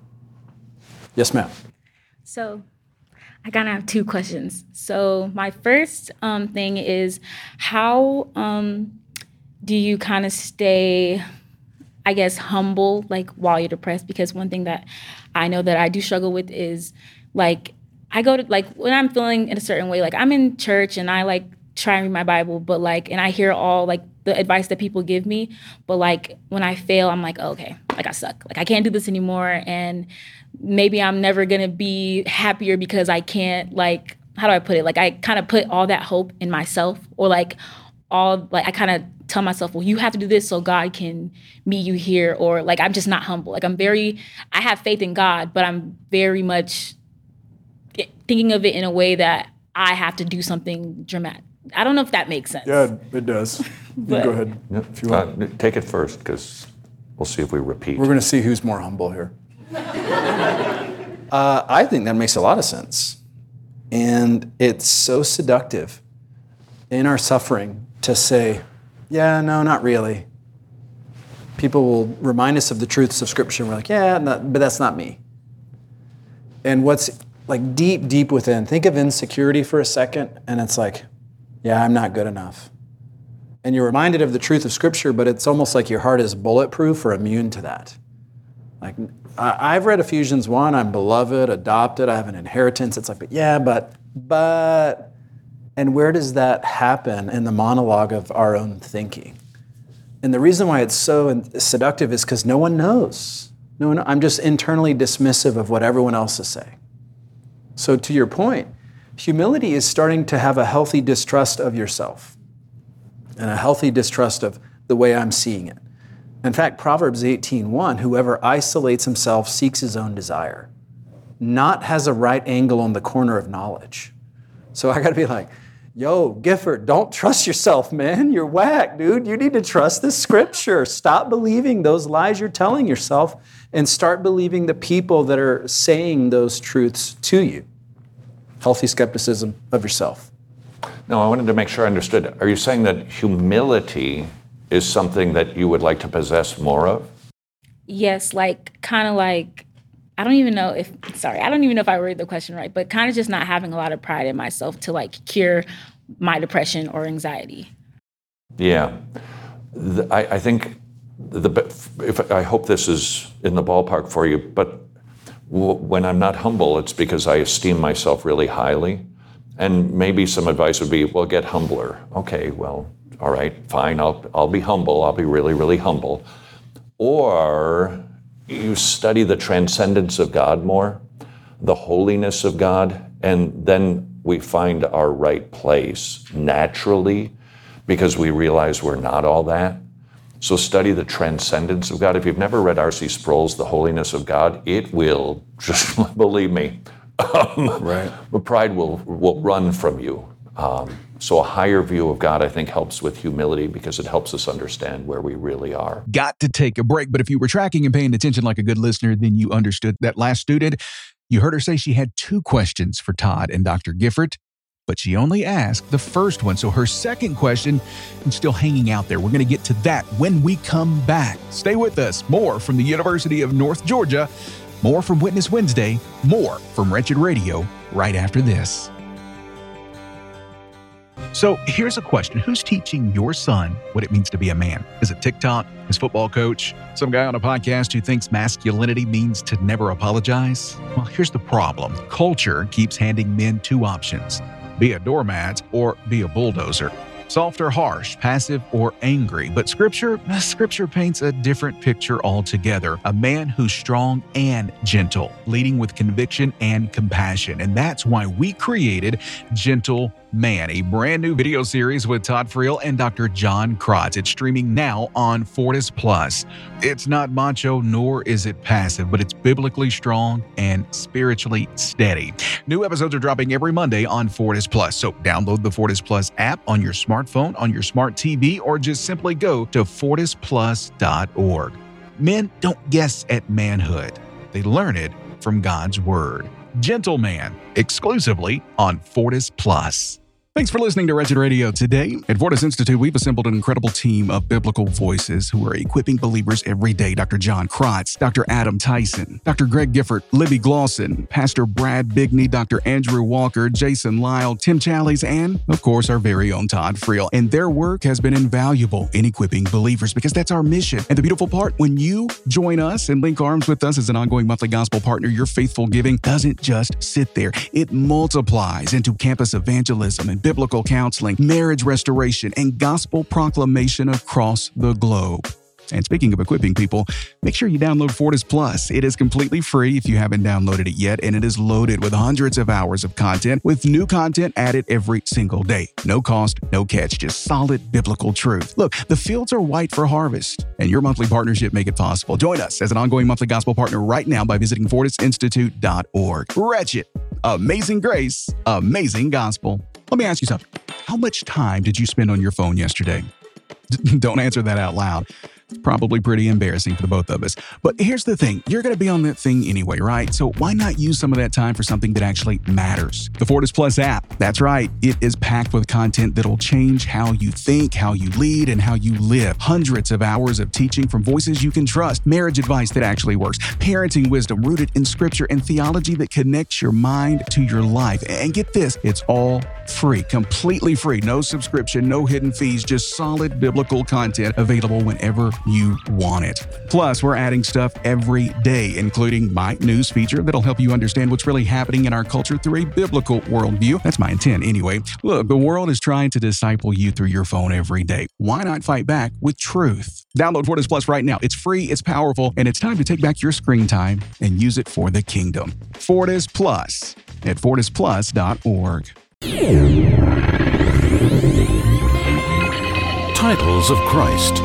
Yes, ma'am. So I kind of have two questions. So my first um, thing is, how um, do you kind of stay, I guess, humble, like while you're depressed? Because one thing that I know that I do struggle with is, like, I go to, like, when I'm feeling in a certain way, like I'm in church and I like try and read my Bible, but like, and I hear all like the advice that people give me, but like when I fail, I'm like, oh, okay, like I suck. Like I can't do this anymore. And maybe I'm never gonna be happier because I can't, like, how do I put it? Like I kind of put all that hope in myself, or like all, like I kind of tell myself, well, you have to do this so God can meet you here. Or like, I'm just not humble. Like I'm very, I have faith in God, but I'm very much thinking of it in a way that I have to do something dramatic. I don't know if that makes sense. Yeah, it does. You But- go ahead if you want. Uh, take it first, because we'll see if we repeat. We're going to see who's more humble here. uh, I think that makes a lot of sense. And it's so seductive in our suffering to say, yeah, no, not really. People will remind us of the truths of Scripture, and we're like, yeah, not, but that's not me. And what's like deep, deep within, think of insecurity for a second, and it's like, yeah, I'm not good enough. And you're reminded of the truth of Scripture, but it's almost like your heart is bulletproof or immune to that. Like, I- I've read Ephesians one, I'm beloved, adopted, I have an inheritance. It's like, but yeah, but, but, and where does that happen in the monologue of our own thinking? And the reason why it's so seductive is because no one knows. No one, I'm just internally dismissive of what everyone else is saying. So to your point, humility is starting to have a healthy distrust of yourself and a healthy distrust of the way I'm seeing it. In fact, Proverbs eighteen one, whoever isolates himself seeks his own desire, not has a right angle on the corner of knowledge. So I got to be like, yo, Gifford, don't trust yourself, man. You're whack, dude. You need to trust the Scripture. Stop believing those lies you're telling yourself and start believing the people that are saying those truths to you. Healthy skepticism of yourself. No, I wanted to make sure I understood. Are you saying that humility is something that you would like to possess more of? Yes, like kind of like, I don't even know if, sorry, I don't even know if I worded the question right, but kind of just not having a lot of pride in myself to like cure my depression or anxiety. Yeah. The, I, I think, the if I hope this is in the ballpark for you, but w- when I'm not humble, it's because I esteem myself really highly. And maybe some advice would be, well, get humbler. Okay, well, all right, fine, I'll, I'll be humble. I'll be really, really humble. Or you study the transcendence of God more, the holiness of God, and then we find our right place naturally because we realize we're not all that. So study the transcendence of God. If you've never read R C Sproul's The Holiness of God, it will, just believe me, um, right. pride will, will run from you. Um, so a higher view of God, I think, helps with humility because it helps us understand where we really are. Got to take a break, but if you were tracking and paying attention like a good listener, then you understood that last student. You heard her say she had two questions for Todd and Doctor Gifford, but she only asked the first one. So her second question is still hanging out there. We're going to get to that when we come back. Stay with us. More from the University of North Georgia, more from Witness Wednesday, more from Wretched Radio right after this. So here's a question. Who's teaching your son what it means to be a man? Is it TikTok, his football coach, some guy on a podcast who thinks masculinity means to never apologize? Well, here's the problem. Culture keeps handing men two options: be a doormat or be a bulldozer. Soft or harsh, passive or angry. But Scripture, Scripture paints a different picture altogether. A man who's strong and gentle, leading with conviction and compassion. And that's why we created Gentle Man, a brand new video series with Todd Friel and Doctor John Krotz. It's streaming now on Fortis Plus. It's not macho, nor is it passive, but it's biblically strong and spiritually steady. New episodes are dropping every Monday on Fortis Plus. So download the Fortis Plus app on your smartphone, on your smart T V, or just simply go to fortis plus dot org. Men don't guess at manhood. They learn it from God's Word. Gentle Man, exclusively on Fortis Plus. Thanks for listening to Wretched Radio today. At Fortis Institute, we've assembled an incredible team of biblical voices who are equipping believers every day. Doctor John Krotz, Doctor Adam Tyson, Doctor Greg Gifford, Libby Glosson, Pastor Brad Bigney, Doctor Andrew Walker, Jason Lyle, Tim Challies, and, of course, our very own Todd Friel. And their work has been invaluable in equipping believers because that's our mission. And the beautiful part, when you join us and link arms with us as an ongoing monthly gospel partner, your faithful giving doesn't just sit there. It multiplies into campus evangelism and biblical counseling, marriage restoration, and gospel proclamation across the globe. And speaking of equipping people, make sure you download Fortis Plus. It is completely free if you haven't downloaded it yet, and it is loaded with hundreds of hours of content with new content added every single day. No cost, no catch, just solid biblical truth. Look, the fields are white for harvest, and your monthly partnership make it possible. Join us as an ongoing monthly gospel partner right now by visiting fortis institute dot org. Wretched, amazing grace, amazing gospel. Let me ask you something. How much time did you spend on your phone yesterday? Don't answer that out loud. It's probably pretty embarrassing for the both of us. But here's the thing. You're going to be on that thing anyway, right? So why not use some of that time for something that actually matters? The Fortis Plus app. That's right. It is packed with content that'll change how you think, how you lead, and how you live. Hundreds of hours of teaching from voices you can trust, marriage advice that actually works, parenting wisdom rooted in Scripture, and theology that connects your mind to your life. And get this, it's all free, completely free. No subscription, no hidden fees, just solid biblical content available whenever you want it. Plus, we're adding stuff every day, including my news feature that'll help you understand what's really happening in our culture through a biblical worldview. That's my intent anyway. Look, the world is trying to disciple you through your phone every day. Why not fight back with truth? Download Fortis Plus right now. It's free, it's powerful, and it's time to take back your screen time and use it for the kingdom. Fortis Plus at fortis plus dot org. Titles of Christ.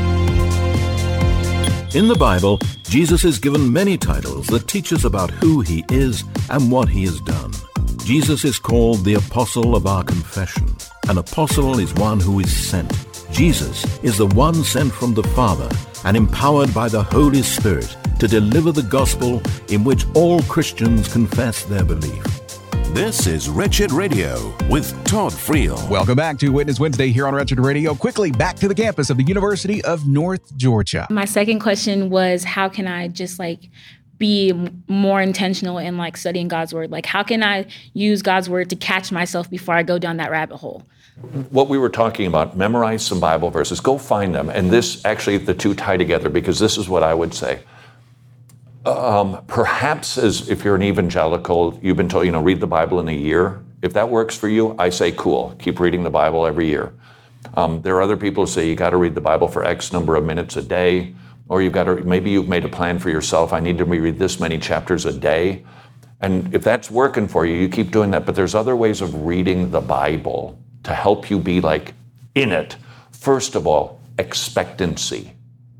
In the Bible, Jesus is given many titles that teach us about who he is and what he has done. Jesus is called the Apostle of our confession. An apostle is one who is sent. Jesus is the one sent from the Father and empowered by the Holy Spirit to deliver the gospel in which all Christians confess their belief. This is Wretched Radio with Todd Friel. Welcome back to Witness Wednesday here on Wretched Radio. Quickly back to the campus of the University of North Georgia. My second question was, how can I just like be more intentional in like studying God's word? Like, how can I use God's word to catch myself before I go down that rabbit hole? What we were talking about, memorize some Bible verses, go find them. And this, actually, the two tie together because this is what I would say. Um, perhaps as if you're an evangelical, you've been told, you know, read the Bible in a year. If that works for you, I say, cool, keep reading the Bible every year. Um, there are other people who say you got to read the Bible for X number of minutes a day, or you've got to, maybe you've made a plan for yourself. I need to read this many chapters a day. And if that's working for you, you keep doing that. But there's other ways of reading the Bible to help you be like in it. First of all, expectancy.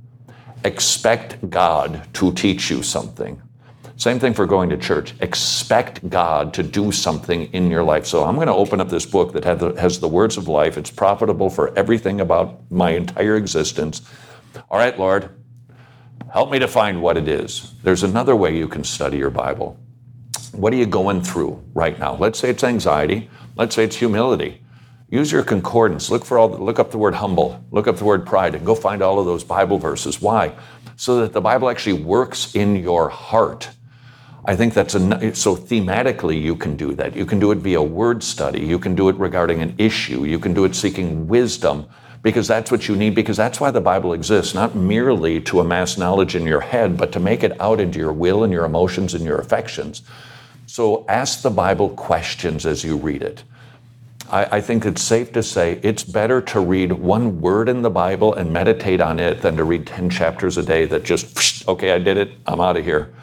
Expect God to teach you something. Same thing for going to church. Expect God to do something in your life. So I'm going to open up this book that has the words of life. It's profitable for everything about my entire existence. All right, Lord, help me to find what it is. There's another way you can study your Bible. What are you going through right now? Let's say it's anxiety. Let's say it's humility. Use your concordance. Look for all. The, look up the word humble. Look up the word pride, and go find all of those Bible verses. Why? So that the Bible actually works in your heart. I think that's a, so thematically you can do that. You can do it via word study. You can do it regarding an issue. You can do it seeking wisdom, because that's what you need, because that's why the Bible exists, not merely to amass knowledge in your head, but to make it out into your will and your emotions and your affections. So ask the Bible questions as you read it. I, I think it's safe to say it's better to read one word in the Bible and meditate on it than to read ten chapters a day that just, okay, I did it, I'm out of here.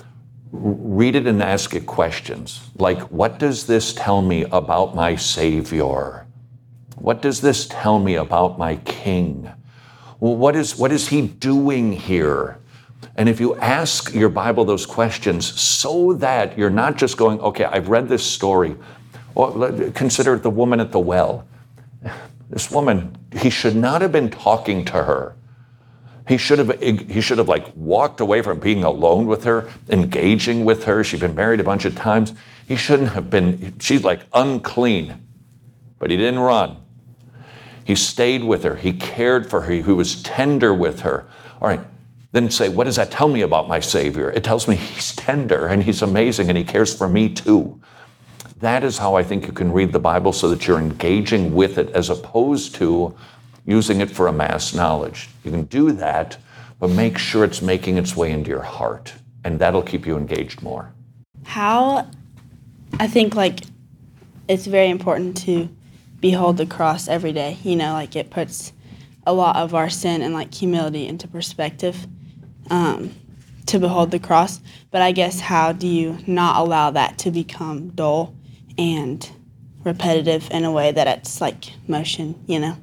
Read it and ask it questions like, what does this tell me about my Savior? What does this tell me about my King? Well, what is, what is he doing here? And if you ask your Bible those questions so that you're not just going, okay, I've read this story. Well, consider the woman at the well. This woman, he should not have been talking to her. He should have, he should have like walked away from being alone with her, engaging with her. She'd been married a bunch of times. He shouldn't have been, she's like unclean, but he didn't run. He stayed with her. He cared for her. He was tender with her. All right, then say, what does that tell me about my Savior? It tells me he's tender and he's amazing and he cares for me too. That is how I think you can read the Bible, so that you're engaging with it as opposed to using it for amass knowledge. You can do that, but make sure it's making its way into your heart, and that'll keep you engaged more. How, I think like it's very important to behold the cross every day. You know, like it puts a lot of our sin and like humility into perspective, um, to behold the cross. But I guess how do you not allow that to become dull and repetitive in a way that it's like motion, you know?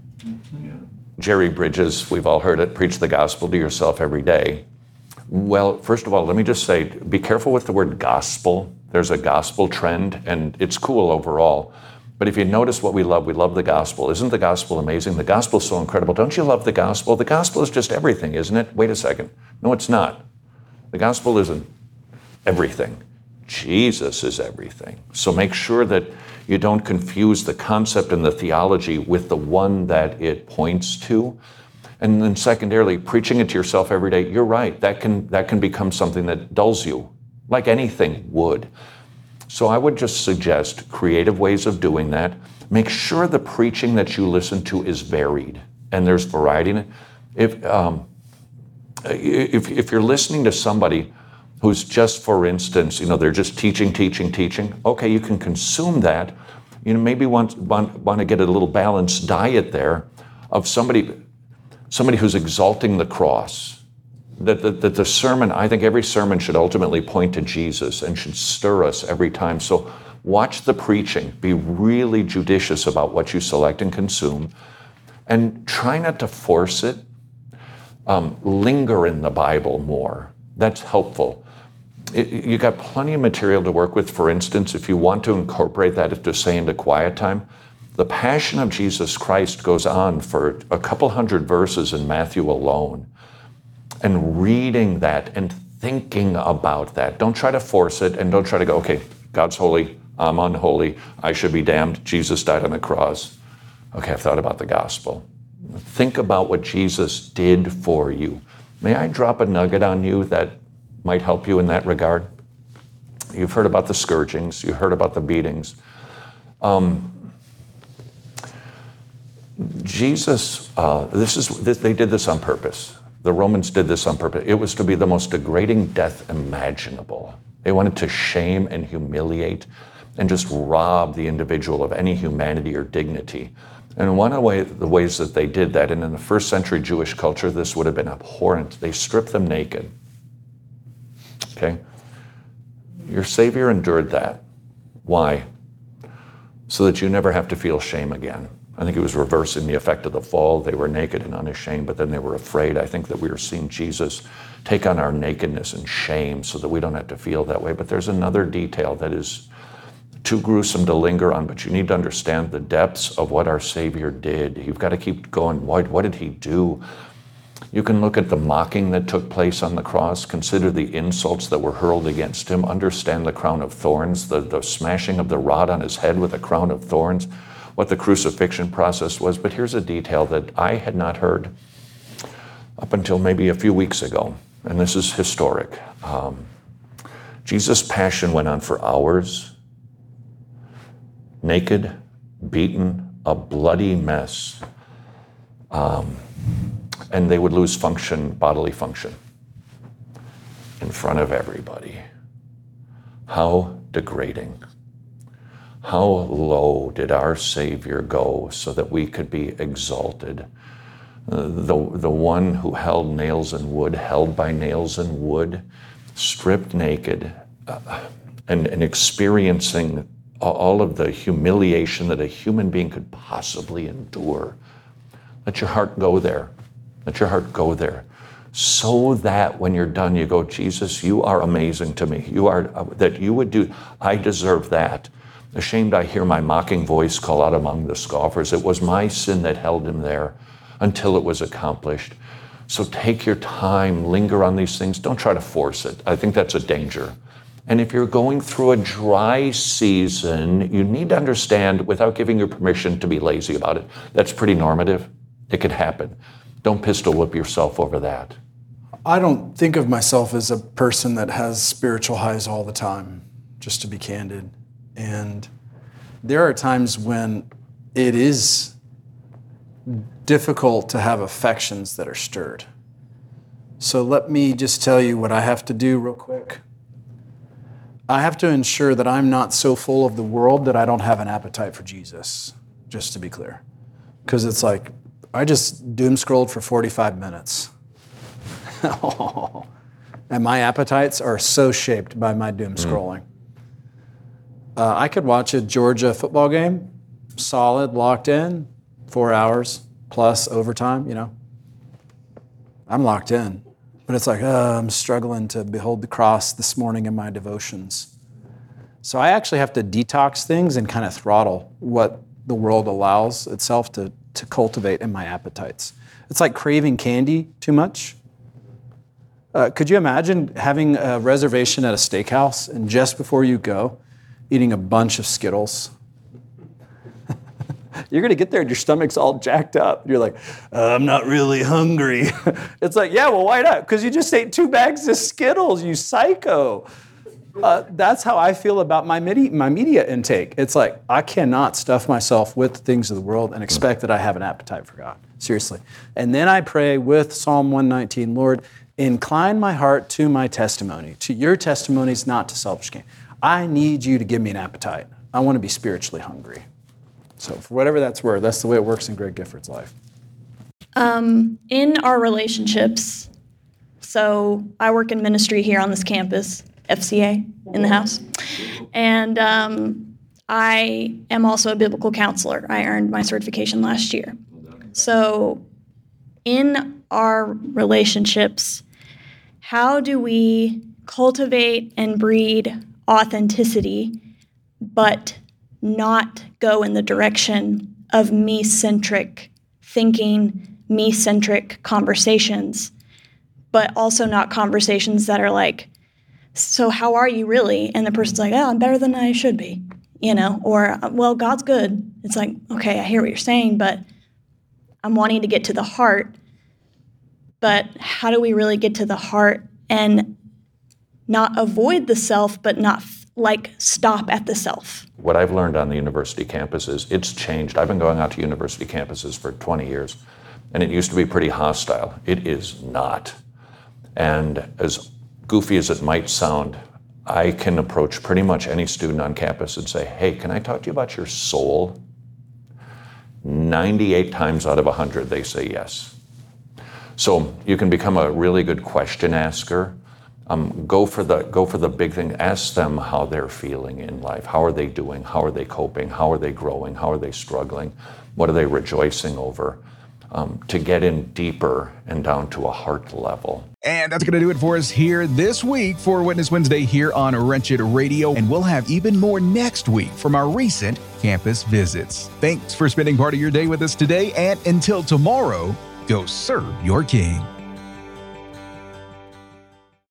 Jerry Bridges, we've all heard it, preach the gospel to yourself every day. Well, first of all, let me just say, be careful with the word gospel. There's a gospel trend, and it's cool overall. But if you notice what we love, we love the gospel. Isn't the gospel amazing? The gospel's so incredible. Don't you love the gospel? The gospel is just everything, isn't it? Wait a second. No, it's not. The gospel isn't everything. Jesus is everything. So make sure that you don't confuse the concept and the theology with the one that it points to. And then secondarily, preaching it to yourself every day, you're right, that can, that can become something that dulls you, like anything would. So I would just suggest creative ways of doing that. Make sure the preaching that you listen to is varied, and there's variety in it. If, um, if, if you're listening to somebody who's just, for instance, you know, they're just teaching, teaching, teaching. Okay, you can consume that. You know, maybe want, want, want to get a little balanced diet there of somebody, somebody who's exalting the cross. That the, that the sermon, I think every sermon should ultimately point to Jesus and should stir us every time. So watch the preaching. Be really judicious about what you select and consume. And try not to force it. Um, linger in the Bible more. That's helpful. It, you got plenty of material to work with. For instance, if you want to incorporate that into, say, into quiet time, the Passion of Jesus Christ goes on for a couple hundred verses in Matthew alone. And reading that and thinking about that. Don't try to force it, and don't try to go, okay, God's holy, I'm unholy, I should be damned, Jesus died on the cross. Okay, I've thought about the gospel. Think about what Jesus did for you. May I drop a nugget on you that might help you in that regard? You've heard about the scourgings. You heard about the beatings. Um, Jesus, uh, this is this, they did this on purpose. The Romans did this on purpose. It was to be the most degrading death imaginable. They wanted to shame and humiliate and just rob the individual of any humanity or dignity. And one of the, way, the ways that they did that, and in the first century Jewish culture, this would have been abhorrent. They stripped them naked. Okay? Your Savior endured that. Why? So that you never have to feel shame again. I think he was reversing the effect of the fall. They were naked and unashamed, but then they were afraid. I think that we are seeing Jesus take on our nakedness and shame so that we don't have to feel that way. But there's another detail that is too gruesome to linger on, but you need to understand the depths of what our Savior did. You've got to keep going. What, what did he do? You can look at the mocking that took place on the cross, consider the insults that were hurled against him, understand the crown of thorns, the, the smashing of the rod on his head with a crown of thorns, what the crucifixion process was. But here's a detail that I had not heard up until maybe a few weeks ago, and this is historic. Um, Jesus' passion went on for hours, naked, beaten, a bloody mess. Um, and they would lose function, bodily function, in front of everybody. How degrading. How low did our Savior go so that we could be exalted? Uh, the, the one who held nails and wood, held by nails and wood, stripped naked, uh, and, and experiencing all of the humiliation that a human being could possibly endure. Let your heart go there. Let your heart go there. So that when you're done, you go, Jesus, you are amazing to me. You are, uh, that you would do, I deserve that. Ashamed I hear my mocking voice call out among the scoffers. It was my sin that held him there until it was accomplished. So take your time, linger on these things. Don't try to force it. I think that's a danger. And if you're going through a dry season, you need to understand, without giving you permission to be lazy about it, that's pretty normative. It could happen. Don't pistol whip yourself over that. I don't think of myself as a person that has spiritual highs all the time, just to be candid. And there are times when it is difficult to have affections that are stirred. So let me just tell you what I have to do real quick. I have to ensure that I'm not so full of the world that I don't have an appetite for Jesus, just to be clear. Because it's like, I just doom scrolled for forty-five minutes. And my appetites are so shaped by my doom scrolling. Uh, I could watch a Georgia football game, solid, locked in, four hours plus overtime, you know. I'm locked in. But it's like, uh, I'm struggling to behold the cross this morning in my devotions. So I actually have to detox things and kind of throttle what the world allows itself to, to cultivate in my appetites. It's like craving candy too much. Uh, could you imagine having a reservation at a steakhouse and just before you go, eating a bunch of Skittles? You're going to get there and your stomach's all jacked up. You're like, uh, I'm not really hungry. It's like, yeah, well, why not? Because you just ate two bags of Skittles, you psycho. Uh, that's how I feel about my media, my media intake. It's like, I cannot stuff myself with the things of the world and expect that I have an appetite for God. Seriously. And then I pray with Psalm one nineteen, Lord, incline my heart to my testimony, to your testimonies, not to selfish gain. I need you to give me an appetite. I want to be spiritually hungry. So for whatever that's worth, that's the way it works in Greg Gifford's life. Um, in our relationships, so I work in ministry here on this campus, F C A in the house, and um, I am also a biblical counselor. I earned my certification last year. So in our relationships, how do we cultivate and breed authenticity, but not go in the direction of me-centric thinking, me-centric conversations, but also not conversations that are like, so how are you really? And the person's like, oh, I'm better than I should be, you know, or, well, God's good. It's like, okay, I hear what you're saying, but I'm wanting to get to the heart. But how do we really get to the heart and not avoid the self, but not like stop at the self? What I've learned on the university campuses, it's changed. I've been going out to university campuses for twenty years, and it used to be pretty hostile. It is not. And as goofy as it might sound, I can approach pretty much any student on campus and say, hey, can I talk to you about your soul? ninety-eight times out of one hundred, they say yes. So you can become a really good question asker. Um, go for the go for the big thing. Ask them how they're feeling in life. How are they doing? How are they coping? How are they growing? How are they struggling? What are they rejoicing over? Um, to get in deeper and down to a heart level. And that's going to do it for us here this week for Witness Wednesday here on Wretched Radio. And we'll have even more next week from our recent campus visits. Thanks for spending part of your day with us today. And until tomorrow, go serve your King.